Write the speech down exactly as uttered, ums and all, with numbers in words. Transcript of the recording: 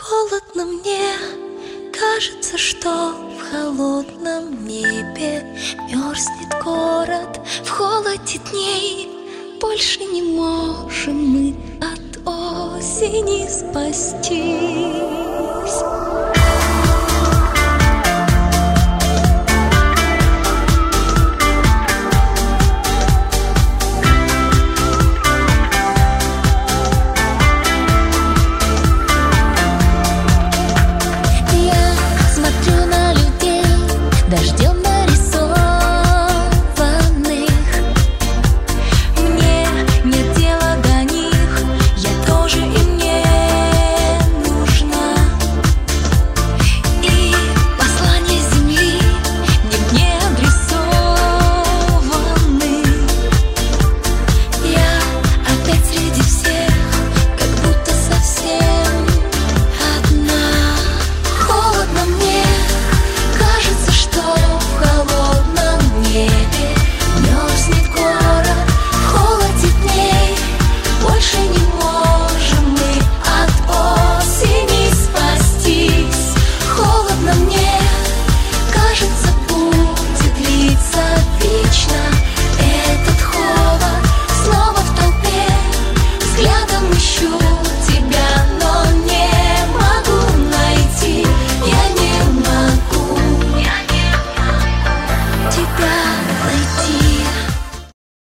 Холодно мне, кажется, что в холодном небе мерзнет город. В холоде дней больше не можем мы от осени спасти.